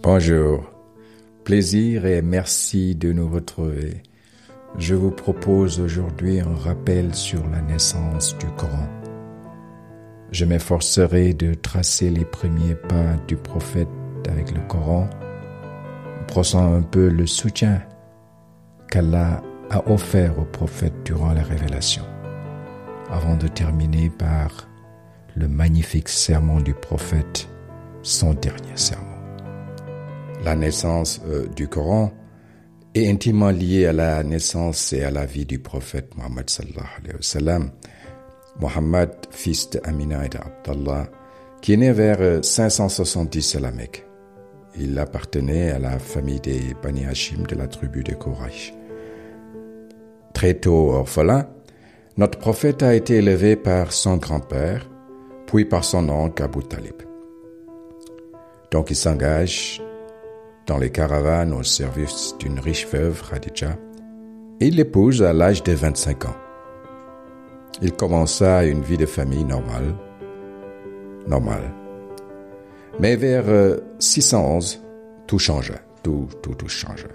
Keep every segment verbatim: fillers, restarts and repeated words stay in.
Bonjour, plaisir et merci de nous retrouver. Je vous propose aujourd'hui un rappel sur la naissance du Coran. Je m'efforcerai de tracer les premiers pas du prophète avec le Coran, brossant un peu le soutien qu'Allah a offert au prophète durant la révélation, avant de terminer par le magnifique sermon du prophète, son dernier sermon. La naissance euh, du Coran est intimement liée à la naissance et à la vie du prophète Mohammed sallallahu alayhi wa sallam. Mohammed, fils d'Amina et d'Abdallah, qui est né vers cinq cent soixante-dix à la Mecque. Il appartenait à la famille des Bani Hashim de la tribu des Quraysh. Très tôt orphelin, notre prophète a été élevé par son grand-père, puis par son oncle Abu Talib. Donc il s'engage dans les caravanes au service d'une riche veuve, Khadija, et il l'épouse à l'âge de vingt-cinq ans. Il commença une vie de famille normale, normale. Mais vers euh, six cent onze, tout changea, tout, tout, tout changea.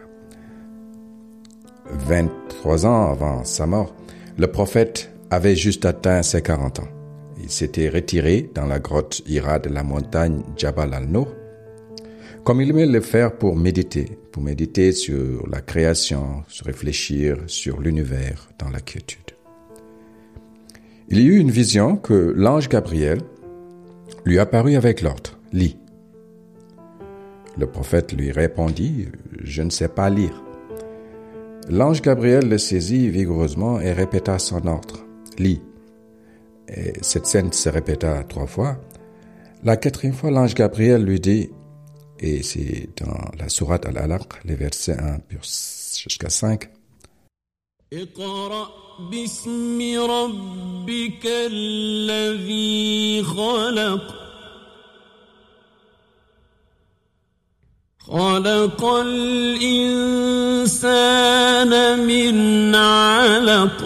vingt-trois ans avant sa mort, le prophète avait juste atteint ses quarante ans. Il s'était retiré dans la grotte Hira de la montagne Jabal al-Nur, comme il aimait le faire pour méditer, pour méditer sur la création, sur réfléchir sur l'univers dans la quiétude. Il y eut une vision que l'ange Gabriel lui apparut avec l'ordre, « Lis ». Le prophète lui répondit, « Je ne sais pas lire ». L'ange Gabriel le saisit vigoureusement et répéta son ordre, « Lis ». Et cette scène se répéta trois fois. La quatrième fois, l'ange Gabriel lui dit, et c'est dans la sourate Al-Alaq, les versets un jusqu'à cinq. اقرأ باسم ربك الذي خلق خلق الإنسان من علق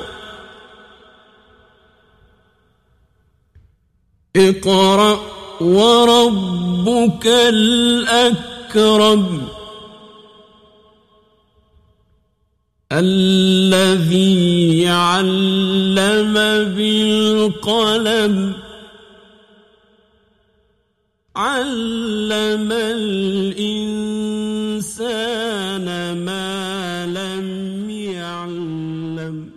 اقرأ وربك الأكرم الذي علم بالقلم علم الإنسان ما لم يعلم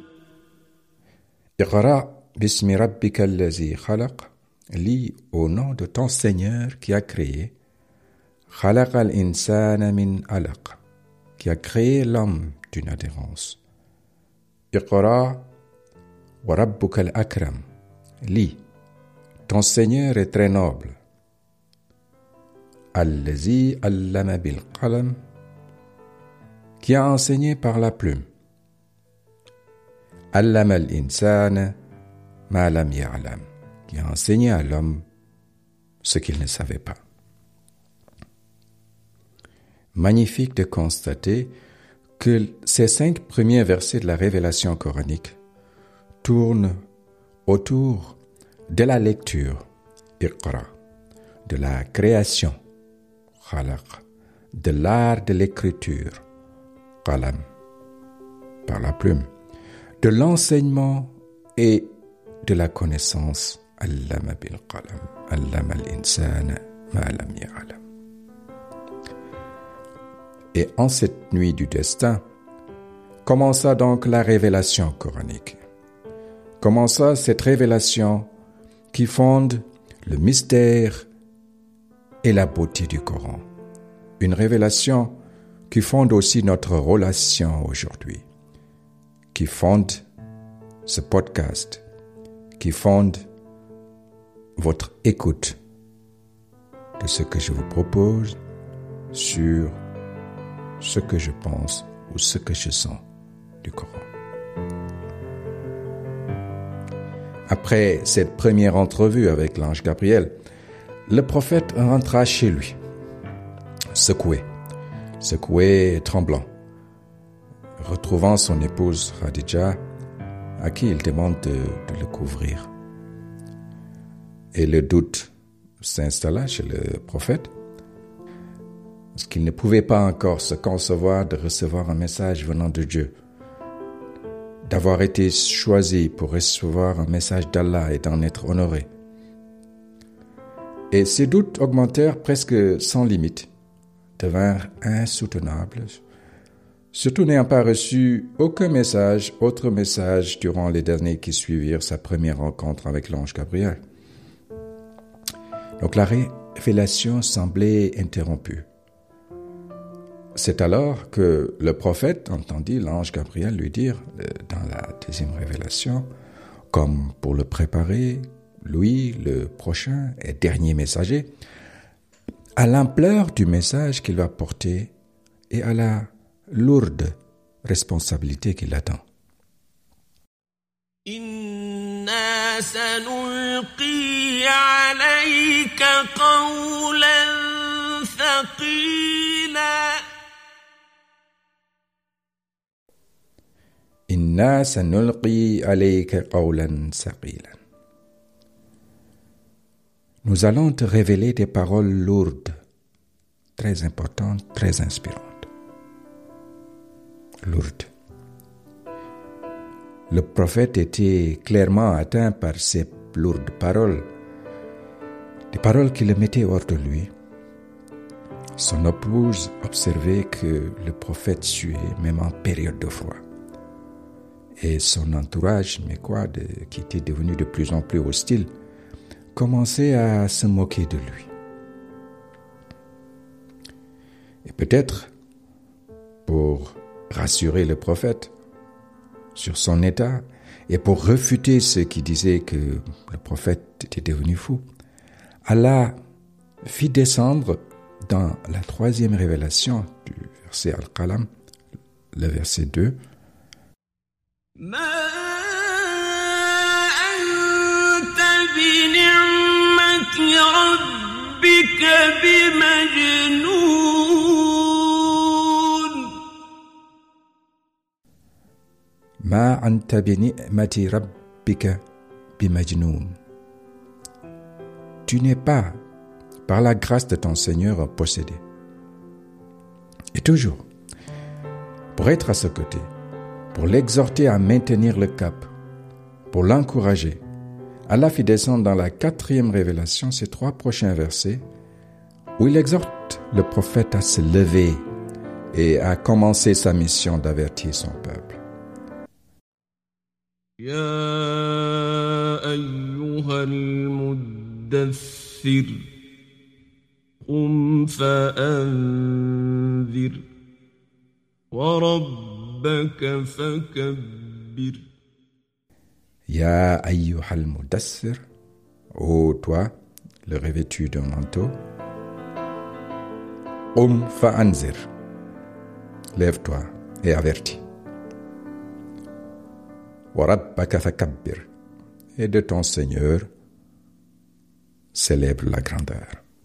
اقرأ باسم ربك الذي خلق. Lis au nom de ton Seigneur qui a créé, خلق الإنسان من علق, qui a créé l'homme d'une adhérence. Iqra wa rabbuka al-akram. Lis, ton Seigneur est très noble. Allazi allama bil qalam, qui a enseigné par la plume. Allama al-insana ma lam ya'lam, qui a enseigné à l'homme ce qu'il ne savait pas. Magnifique de constater que ces cinq premiers versets de la révélation coranique tournent autour de la lecture, Iqra, de la création, Khalaq, de l'art de l'écriture, Qalam, par la plume, de l'enseignement et de la connaissance, Allama bil qalam, Allama al-insana ma lam ya'lam. Et en cette nuit du destin, commença donc la révélation coranique. Commença cette révélation qui fonde le mystère et la beauté du Coran. Une révélation qui fonde aussi notre relation aujourd'hui, qui fonde ce podcast, qui fonde votre écoute de ce que je vous propose sur ce que je pense ou ce que je sens du Coran. Après cette première entrevue avec l'ange Gabriel, le prophète rentra chez lui, secoué, secoué et tremblant, retrouvant son épouse Khadija, à qui il demande de, de le couvrir. Et le doute s'installa chez le prophète. parce qu'il ne pouvait pas encore se concevoir de recevoir un message venant de Dieu, d'avoir été choisi pour recevoir un message d'Allah et d'en être honoré. Et ses doutes augmentèrent presque sans limite, devinrent insoutenables, surtout n'ayant pas reçu aucun message, autre message durant les années qui suivirent sa première rencontre avec l'ange Gabriel. Donc la révélation semblait interrompue. C'est alors que le prophète entendit l'ange Gabriel lui dire, dans la deuxième révélation, comme pour le préparer, lui, le prochain et dernier messager, à l'ampleur du message qu'il va porter et à la lourde responsabilité qui l'attend. إنا سنلقي عليك قولا ثقيلا إنا سنلقي عليك قولا ثقيلا. Nous allons te révéler des paroles lourdes, très importantes, très inspirantes. Lourdes. Le prophète était clairement atteint par ces lourdes paroles, des paroles qui le mettaient hors de lui. Son épouse observait que le prophète suait, même en période de froid. Et son entourage, mais quoi, de, qui était devenu de plus en plus hostile, commençait à se moquer de lui. Et peut-être, pour rassurer le prophète sur son état et pour refuter ceux qui disaient que le prophète était devenu fou, Allah fit descendre dans la troisième révélation du verset Al-Qalam, le verset deux, ربك بمجنون ما أنت بنعمة ربك بمجنون. Tu n'es pas, par la grâce de ton Seigneur, possédé. Et toujours, pour être à ce côté, pour l'exhorter à maintenir le cap, pour l'encourager, Allah fit descendre dans la quatrième révélation ces trois prochains versets où il exhorte le prophète à se lever et à commencer sa mission d'avertir son peuple. يا أيها المدثر قم فأنذر وربك فكبر. Ya ayyuhal mudassir, ô toi, le revêtu d'un manteau, Qum fa'anzir, lève-toi et avertis. Wa rabbaka fakabbir, et de ton Seigneur, célèbre la grandeur.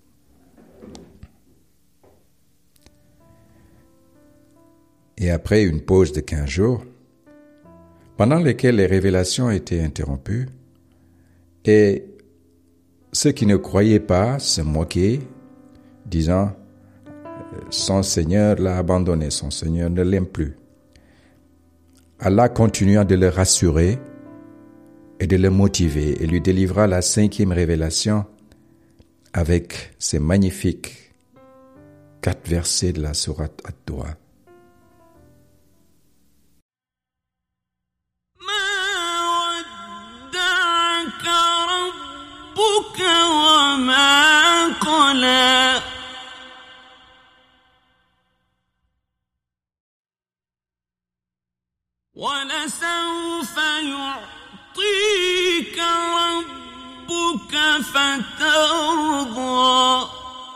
Et après une pause de quinze jours, pendant lesquels les révélations étaient interrompues, et ceux qui ne croyaient pas se moquaient, disant « Son Seigneur l'a abandonné, son Seigneur ne l'aime plus ». Allah continua de le rassurer et de le motiver et lui délivra la cinquième révélation avec ces magnifiques quatre versets de la sourate Ad-Duha. وما قلى ولسوف يعطيك ربك فترضى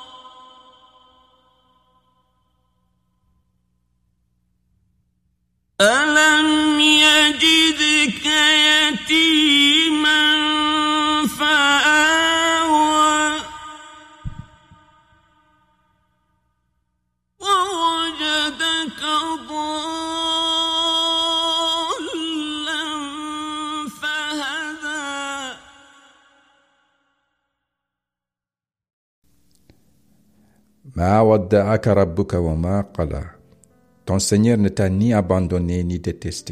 ألم يجدك يتيما فآوى ووجدك ضالا فهدى Ma wadda'aka rabbuka wa ma qala. Ton Seigneur ne t'a ni abandonné ni détesté.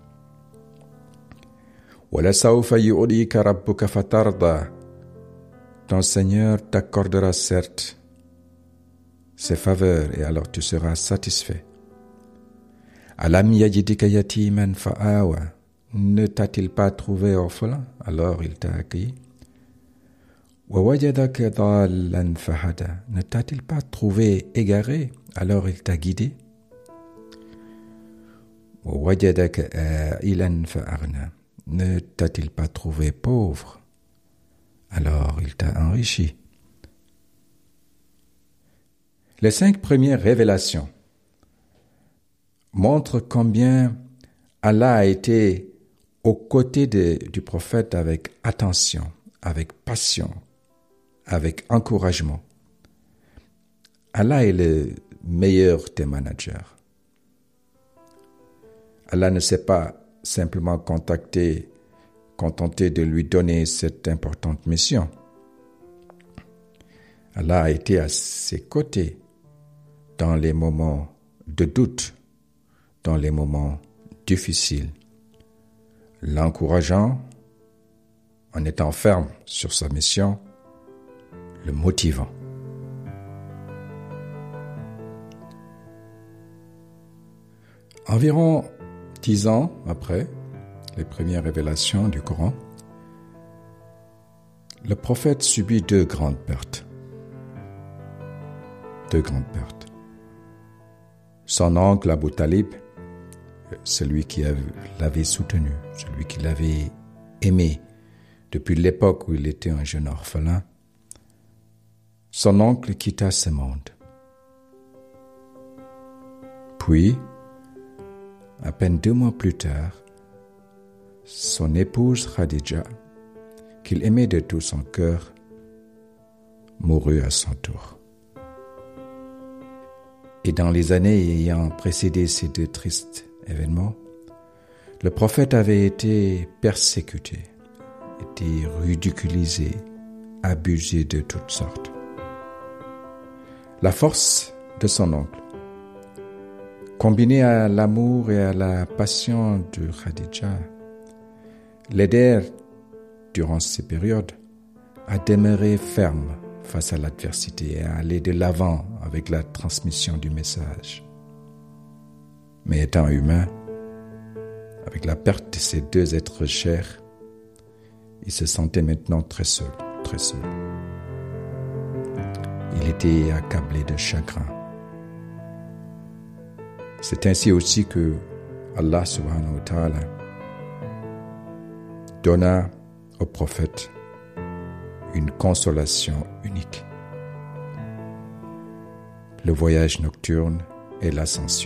Wa la sawfa yu'tika rabbuka fatarda. Ton Seigneur t'accordera certes ses faveurs et alors tu seras satisfait. Alam yajidika yatiman fa'awa. Ne t'a-t-il pas trouvé orphelin, alors il t'a accueilli? Wa wajadaka dhallan fahada. Ne t'a-t-il pas trouvé égaré, alors il t'a guidé? Wa wajadaka ailan fa'aghna. Ne t'a-t-il pas trouvé pauvre, alors il t'a enrichi? Les cinq premières révélations montrent combien Allah a été aux côtés de, du prophète avec attention, avec passion, avec encouragement. Allah est le meilleur des managers. Allah ne s'est pas simplement contacté, contenté de lui donner cette importante mission. Allah a été à ses côtés dans les moments de doute, dans les moments difficiles, l'encourageant en étant ferme sur sa mission, le motivant. Environ dix ans après les premières révélations du Coran, le prophète subit deux grandes pertes. Deux grandes pertes. Son oncle Abu Talib, celui qui l'avait soutenu, celui qui l'avait aimé depuis l'époque où il était un jeune orphelin, son oncle quitta ce monde. Puis, à peine deux mois plus tard, son épouse Khadija, qu'il aimait de tout son cœur, mourut à son tour. Et dans les années ayant précédé ces deux tristes événements, le prophète avait été persécuté, été ridiculisé, abusé de toutes sortes. La force de son oncle, combinée à l'amour et à la passion de Khadija, l'aidèrent durant ces périodes à demeurer ferme face à l'adversité et à aller de l'avant avec la transmission du message. Mais étant humain, avec la perte de ces deux êtres chers, il se sentait maintenant très seul, très seul. Il était accablé de chagrin. C'est ainsi aussi que Allah subhanahu wa ta'ala donna au prophète une consolation unique. Le voyage nocturne et l'ascension.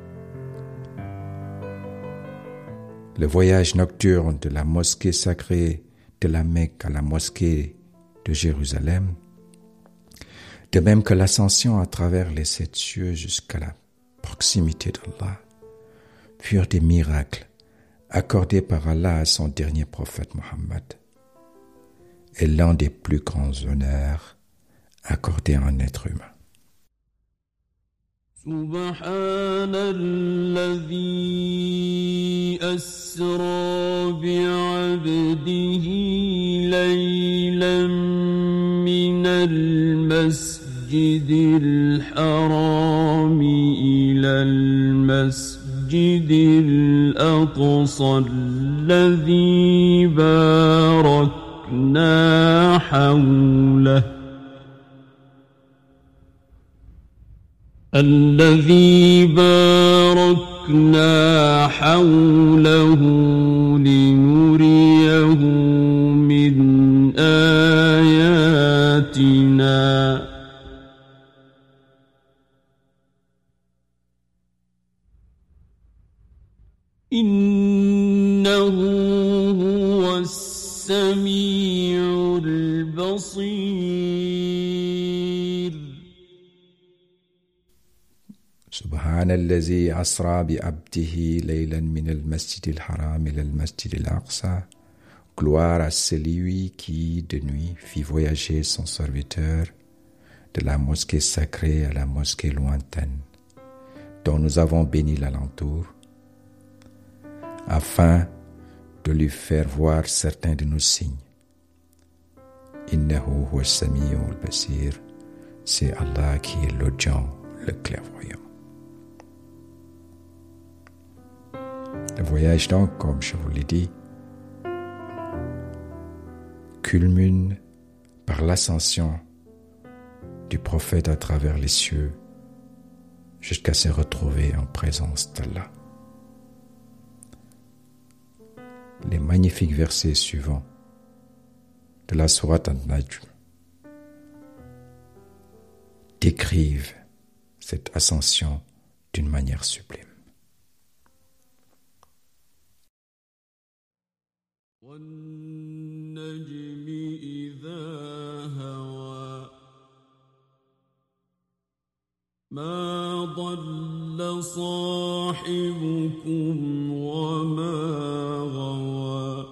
Le voyage nocturne de la mosquée sacrée de la Mecque à la mosquée de Jérusalem, de même que l'ascension à travers les sept cieux jusqu'à la proximité d'Allah, furent des miracles accordés par Allah à son dernier prophète Mohammed, est l'un des plus grands honneurs accordés à un être humain. سبحان الذي أسرى بعبده ليلا من المسجد الحرام إلى المسجد الأقصى الذي باركنا حوله الذي باركنا حوله لنريه من آياتنا إنه هو السميع البصير سبحان الذي أسرى بعبده ليلا من المسجد الحرام إلى المسجد الأقصى. Gloire à celui qui, de nuit, fit voyager son serviteur de la mosquée sacrée à la mosquée lointaine, dont nous avons béni l'alentour, afin de lui faire voir certains de nos signes. Innahu huwa as-sami'ul basir, c'est Allah qui est l'audient, le clairvoyant. Le voyage donc, comme je vous l'ai dit, culmine par l'ascension du prophète à travers les cieux jusqu'à se retrouver en présence d'Allah. Les magnifiques versets suivants de la sourate An-Najm décrivent cette ascension d'une manière sublime. وَالنَّجْمِ إِذَا هَوَى مَا ضَلَّ صَاحِبُكُمْ وَمَا غَوَى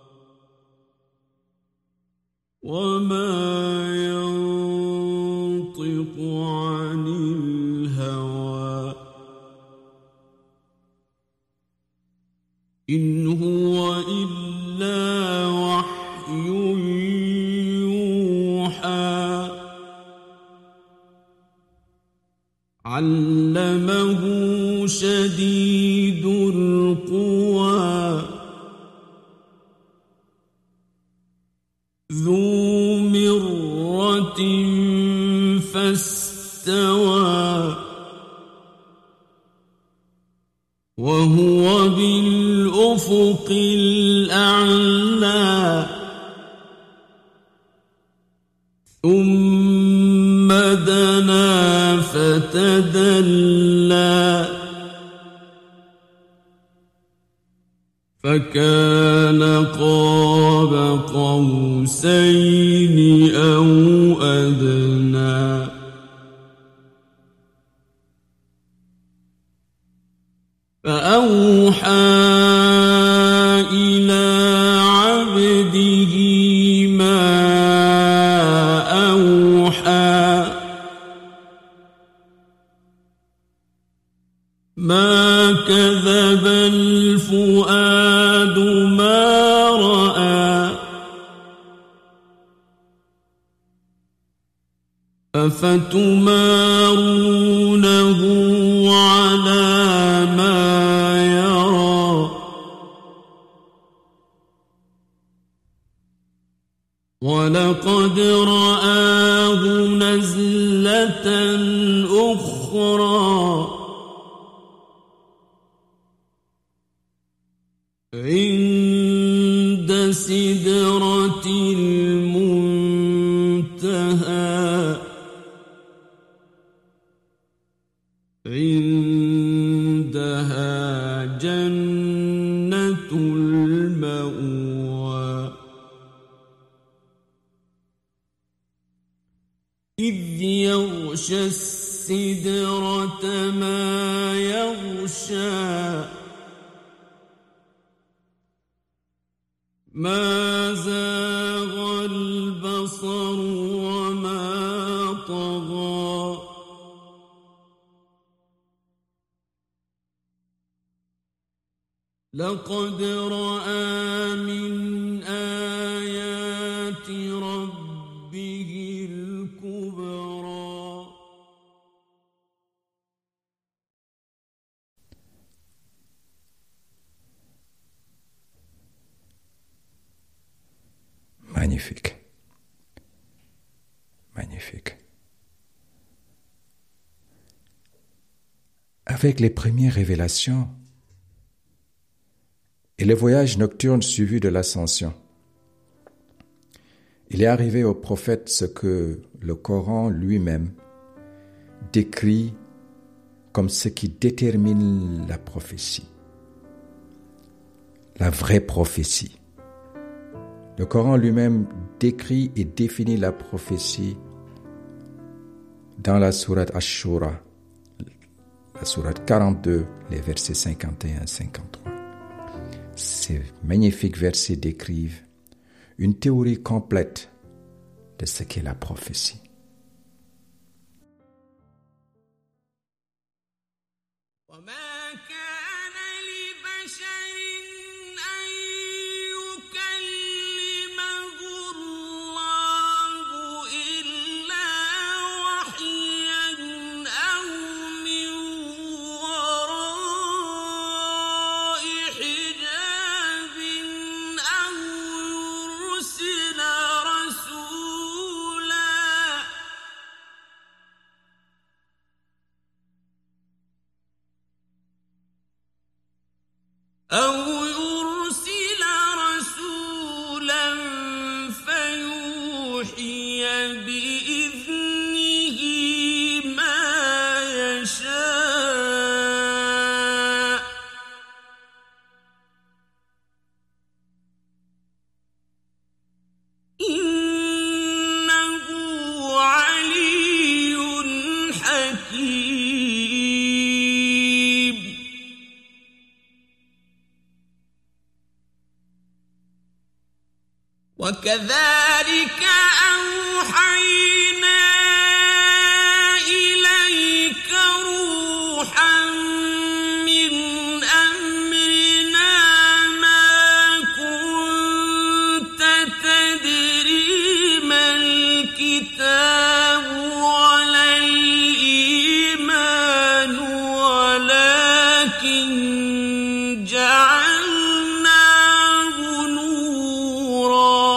وَمَا يَنطِقُ عَنِ الْهَوَى إِنْ هُوَ إِلَّا وَحْيٌ يُوحَى عَلَّمَهُ شَدِيدُ الْقُوَى ذُو مِرَّةٍ فَاسْتَوَى وَهُوَ بِالْأُفُقِ الْأَعْلَى ثُمَّ دَنَا فَتَدَلَّى فَكَانَ قَابَ قَوْسَيْنِ أَوْ أَدْنَى فَأَوْحَى إِلَى عَبْدِهِ مَا أَوْحَى مَا كَذَبَ الْفُؤَادُ مَا رَأَى أَفَتُمَارُونَهُ عَلَى مَا يَرَى وَلَقَدْ رَآهُ نَزْلَةً أُخْرَى عند سدرة المنتهى عندها جنة المأوى إذ يغشى السدرة ما يغشى ما زاغ البصر وما طغى لقد رأى من آيات ربه الكبرى. Magnifique. Magnifique. Avec les premières révélations et le voyage nocturne suivi de l'ascension, il est arrivé au prophète ce que le Coran lui-même décrit comme ce qui détermine la prophétie, la vraie prophétie. Le Coran lui-même décrit et définit la prophétie dans la sourate Ash-Shura, la sourate quarante-deux, les versets cinquante et un à cinquante-trois. Ces magnifiques versets décrivent une théorie complète de ce qu'est la prophétie. وما كان لبشر أن يكلمه الله إلا وحيا أو من وراء حجاب أو يرسل رسولا أو يرسل رسولا فيوحي بإذنه ما يشاء إنه علي حكيم وكذلك أوحينا إليك روحا من أمرنا ما كنت تدري ما الكتاب ولا الإيمان ولكن جعلناه نورا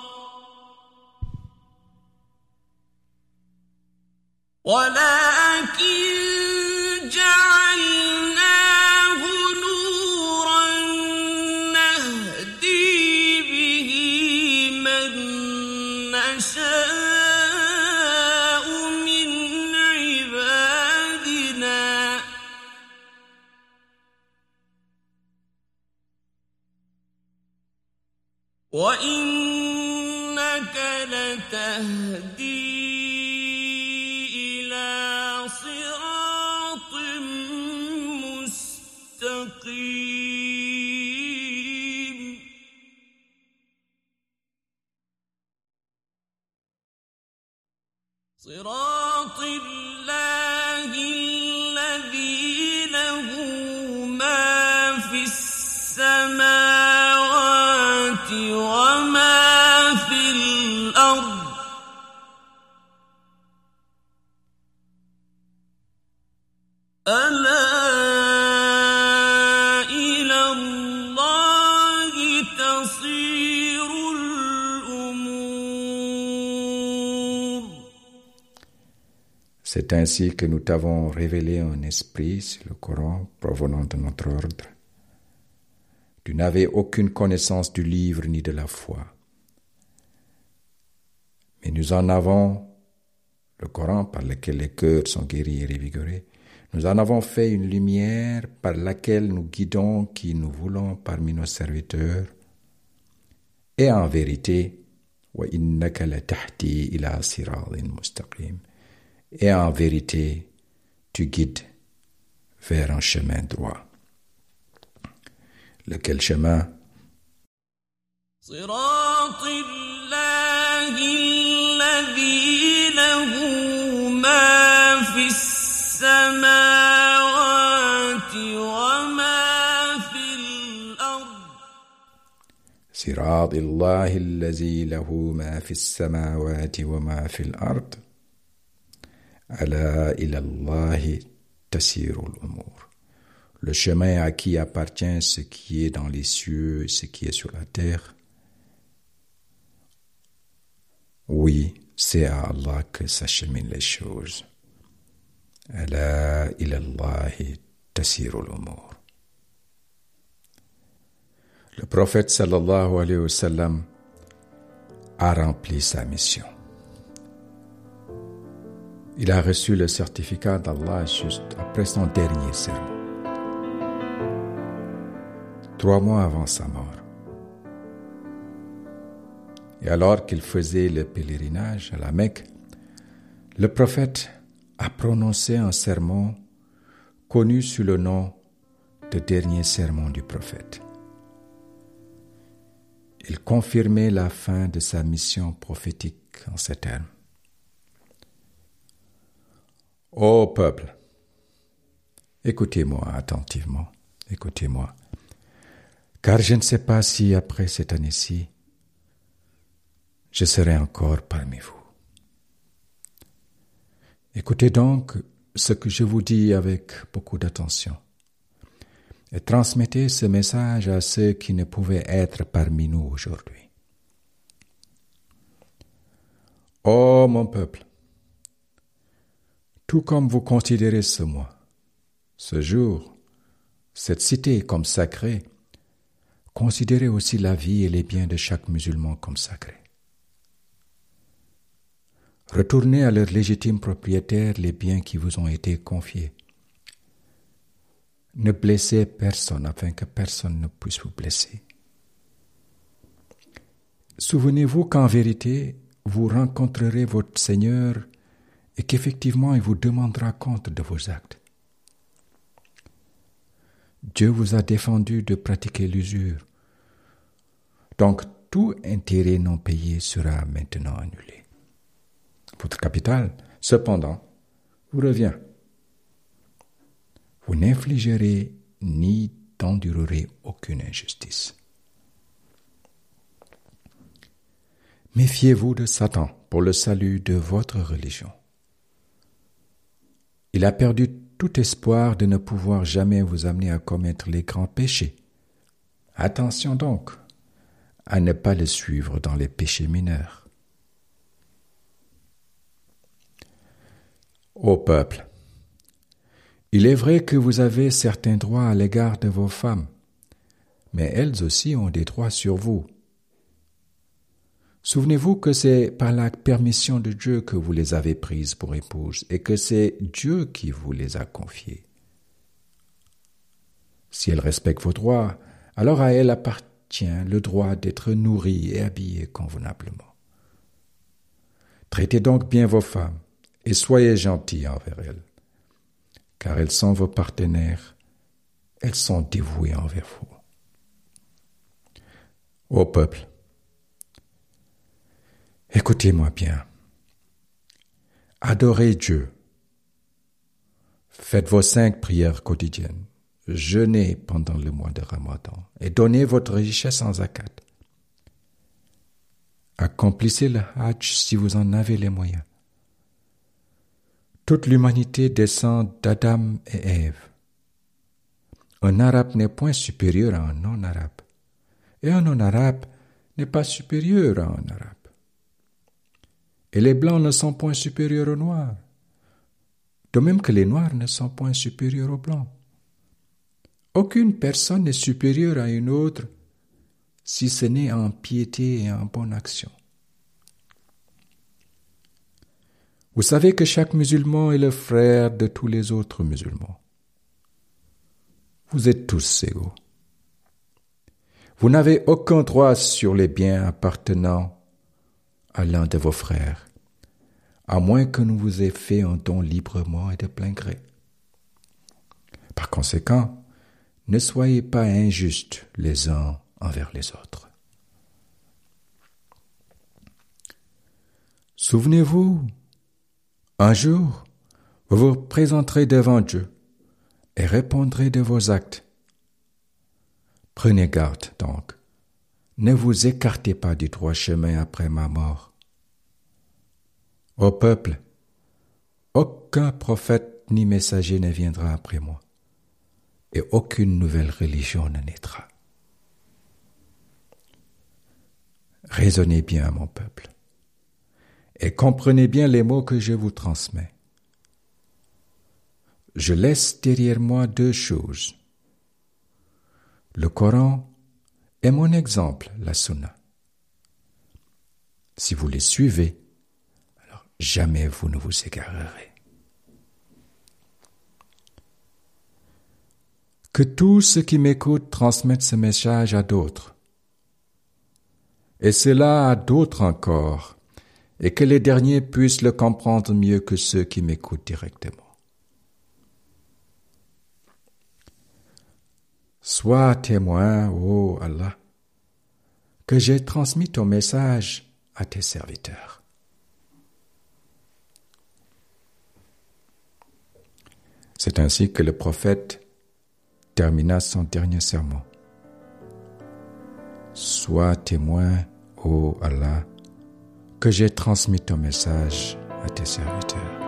ولكن جعلناه نورا نهدي به من نشاء من عبادنا وإنك لتهدي إلى صراط مستقيم صراط الله الذي له ما في السماوات وما في الأرض ألا إلى الله تصير الأمور. C'est ainsi que nous t'avons révélé un esprit sur le Coran provenant de notre ordre. Tu n'avais aucune connaissance du livre ni de la foi. Mais nous en avons, le Coran par lequel les cœurs sont guéris et revigorés, nous en avons fait une lumière par laquelle nous guidons qui nous voulons parmi nos serviteurs. Et en vérité, وَإِنَّكَ لَتَهْدِي إِلَى صِرَاطٍ مُسْتَقِيمٍ. Et en vérité, tu guides vers un chemin droit. Lequel chemin? صراط الله الذي له ما في السماوات وما في الأرض صراط الله الذي له ما في السماوات وما في الأرض ألا إلى الله تسير الأمور. Le chemin à qui appartient ce qui est dans les cieux et ce qui est sur la terre. Oui, c'est à Allah que s'acheminent les choses. Ala ila Allahi tasirul umur. Le prophète sallallahu alayhi wa sallam a rempli sa mission. Il a reçu le certificat d'Allah juste après son dernier sermon. Trois mois avant sa mort. Et alors qu'il faisait le pèlerinage à la Mecque, le prophète a prononcé un sermon connu sous le nom de dernier sermon du prophète. Il confirmait la fin de sa mission prophétique en ces termes. Ô peuple, Écoutez-moi attentivement, écoutez-moi, car je ne sais pas si après cette année-ci, je serai encore parmi vous. Écoutez donc ce que je vous dis avec beaucoup d'attention et transmettez ce message à ceux qui ne pouvaient être parmi nous aujourd'hui. Ô mon peuple, tout comme vous considérez ce mois, ce jour, cette cité comme sacrée, considérez aussi la vie et les biens de chaque musulman comme sacrés. Retournez à leurs légitimes propriétaires les biens qui vous ont été confiés. Ne blessez personne afin que personne ne puisse vous blesser. Souvenez-vous qu'en vérité, vous rencontrerez votre Seigneur et qu'effectivement il vous demandera compte de vos actes. Dieu vous a défendu de pratiquer l'usure. Donc tout intérêt non payé sera maintenant annulé. Votre capital, cependant, vous revient. Vous n'infligerez ni n'endurerez aucune injustice. Méfiez-vous de Satan pour le salut de votre religion. Il a perdu tout espoir de ne pouvoir jamais vous amener à commettre les grands péchés. Attention donc à ne pas le suivre dans les péchés mineurs. Ô peuple, il est vrai que vous avez certains droits à l'égard de vos femmes, mais elles aussi ont des droits sur vous. Souvenez-vous que c'est par la permission de Dieu que vous les avez prises pour épouses et que c'est Dieu qui vous les a confiées. Si elles respectent vos droits, alors à elles appartient le droit d'être nourries et habillées convenablement. Traitez donc bien vos femmes et soyez gentils envers elles, car elles sont vos partenaires, elles sont dévouées envers vous. Ô peuple, écoutez-moi bien. Adorez Dieu. Faites vos cinq prières quotidiennes. Jeûnez pendant le mois de Ramadan et donnez votre richesse en zakat. Accomplissez le Hajj si vous en avez les moyens. Toute l'humanité descend d'Adam et Ève. Un arabe n'est point supérieur à un non-arabe, et un non-arabe n'est pas supérieur à un arabe. Et les blancs ne sont point supérieurs aux noirs, de même que les noirs ne sont point supérieurs aux blancs. Aucune personne n'est supérieure à une autre, si ce n'est en piété et en bonne action. Vous savez que chaque musulman est le frère de tous les autres musulmans. Vous êtes tous égaux. Vous n'avez aucun droit sur les biens appartenant à l'un de vos frères, à moins que nous vous ayons fait un don librement et de plein gré. Par conséquent, ne soyez pas injustes les uns envers les autres. Souvenez-vous, un jour, vous vous présenterez devant Dieu et répondrez de vos actes. Prenez garde donc, ne vous écartez pas du droit chemin après ma mort. Ô peuple, aucun prophète ni messager ne viendra après moi, et aucune nouvelle religion ne naîtra. Raisonnez bien, mon peuple, et comprenez bien les mots que je vous transmets. Je laisse derrière moi deux choses, le Coran et mon exemple, la Sunna. Si vous les suivez, alors jamais vous ne vous égarerez. Que tous ceux qui m'écoutent transmettent ce message à d'autres, et cela à d'autres encore, et que les derniers puissent le comprendre mieux que ceux qui m'écoutent directement. Sois témoin, ô Allah, que j'ai transmis ton message à tes serviteurs. C'est ainsi que le prophète termina son dernier sermon. Sois témoin, ô Allah, que j'ai transmis ton message à tes serviteurs.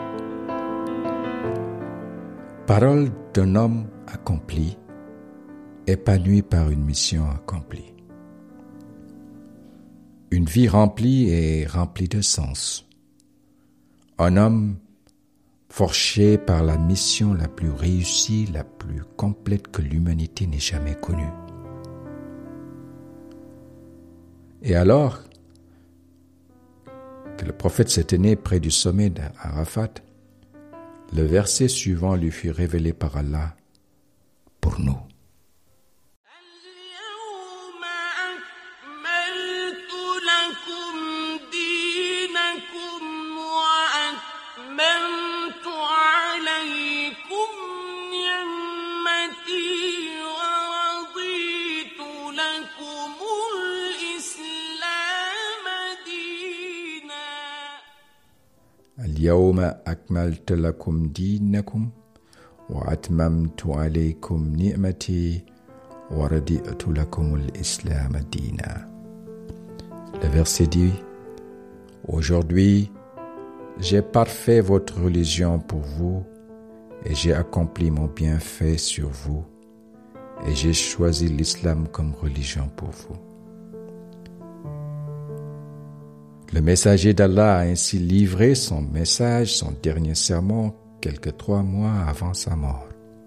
Parole d'un homme accompli, épanoui par une mission accomplie. Une vie remplie et remplie de sens. Un homme forgé par la mission la plus réussie, la plus complète que l'humanité n'ait jamais connue. Et alors que le prophète se tenait près du sommet d'Arafat, le verset suivant lui fut révélé par Allah pour nous. اليوم أكملت لكم دينكم وأتممت عليكم نعمتي ورضيت لكم الإسلام دينا. Le verset dit: Aujourd'hui, j'ai parfait votre religion pour vous et j'ai accompli mon bienfait sur vous et j'ai choisi l'islam comme religion pour vous. Le messager d'Allah a ainsi livré son message, son dernier sermon, quelques trois mois avant sa mort.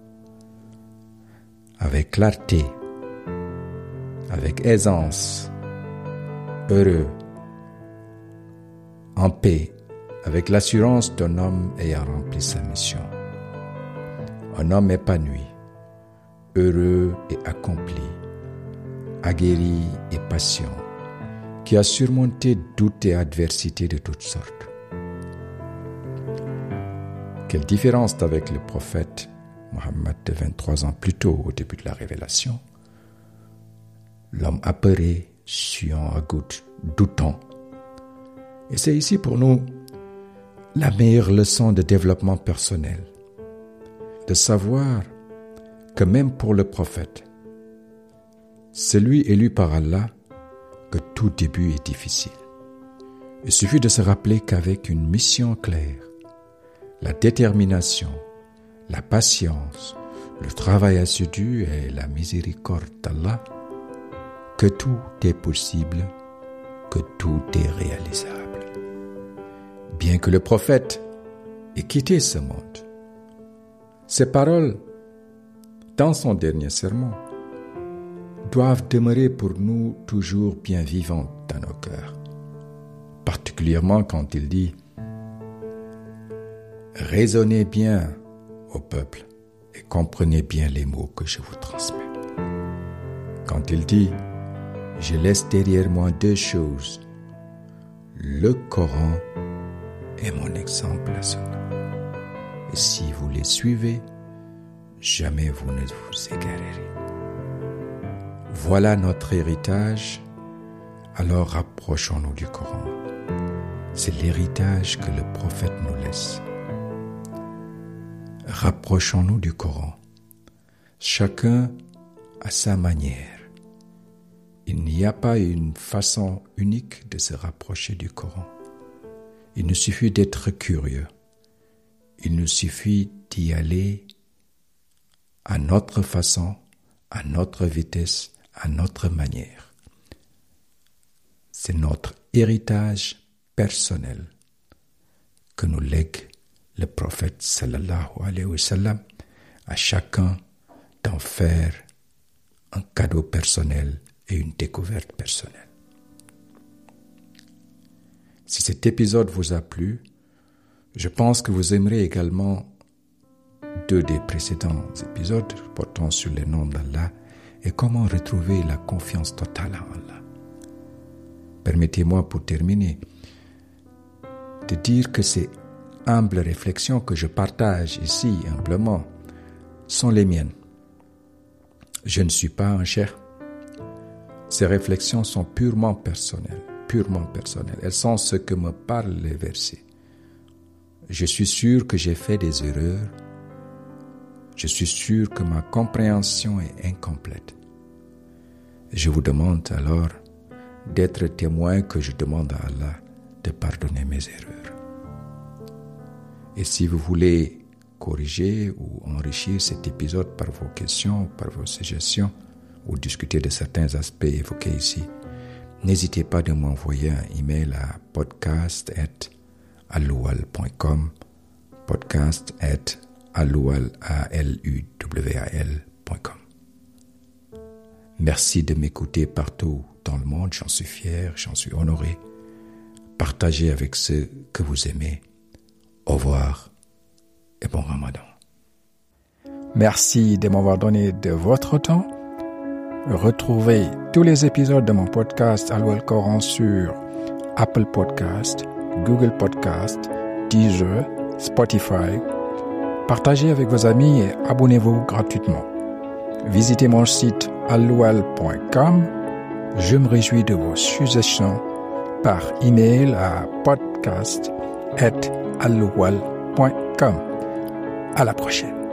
Avec clarté, avec aisance, heureux, en paix, avec l'assurance d'un homme ayant rempli sa mission. Un homme épanoui, heureux et accompli, aguerri et patient, qui a surmonté doutes et adversités de toutes sortes. Quelle différence avec le prophète Mohammed de vingt-trois ans plus tôt, au début de la révélation. L'homme apeuré, suant à gouttes, doutant. Et c'est ici pour nous la meilleure leçon de développement personnel, de savoir que même pour le prophète, celui élu par Allah, que tout début est difficile. Il suffit de se rappeler qu'avec une mission claire, la détermination, la patience, le travail assidu et la miséricorde d'Allah, que tout est possible, que tout est réalisable. Bien que le prophète ait quitté ce monde, ses paroles, dans son dernier sermon, doivent demeurer pour nous toujours bien vivantes dans nos cœurs. Particulièrement quand il dit « Raisonnez bien au peuple et comprenez bien les mots que je vous transmets. » Quand il dit « Je laisse derrière moi deux choses, le Coran et mon exemple la Sunna. Et si vous les suivez, jamais vous ne vous égarerez. » Voilà notre héritage, alors rapprochons-nous du Coran. C'est l'héritage que le prophète nous laisse. Rapprochons-nous du Coran, chacun à sa manière. Il n'y a pas une façon unique de se rapprocher du Coran. Il nous suffit d'être curieux. Il nous suffit d'y aller à notre façon, à notre vitesse, à notre manière. C'est notre héritage personnel que nous lègue le prophète sallallahu alayhi wa sallam, à chacun d'en faire un cadeau personnel et une découverte personnelle. Si cet épisode vous a plu, je pense que vous aimerez également deux des précédents épisodes portant sur les noms d'Allah et comment retrouver la confiance totale en Allah. Permettez-moi pour terminer de dire que ces humbles réflexions que je partage ici humblement sont les miennes. Je ne suis pas un cheikh. Ces réflexions sont purement personnelles, purement personnelles. Elles sont ce que me parlent les versets. Je suis sûr que j'ai fait des erreurs, je suis sûr que ma compréhension est incomplète. Je vous demande alors d'être témoin que je demande à Allah de pardonner mes erreurs. Et si vous voulez corriger ou enrichir cet épisode par vos questions, par vos suggestions, ou discuter de certains aspects évoqués ici, n'hésitez pas de m'envoyer un email à podcast at aloual point com, podcast at aloual point com. Merci de m'écouter partout dans le monde, j'en suis fier, j'en suis honoré. Partagez avec ceux que vous aimez. Au revoir et bon Ramadan. Merci de m'avoir donné de votre temps. Retrouvez tous les épisodes de mon podcast Alloual Coran sur Apple Podcast, Google Podcast, Deezer, Spotify. Partagez avec vos amis et abonnez-vous gratuitement. Visitez mon site aloual point com. Je me réjouis de vos suggestions par email à podcast at aloual point com. À la prochaine.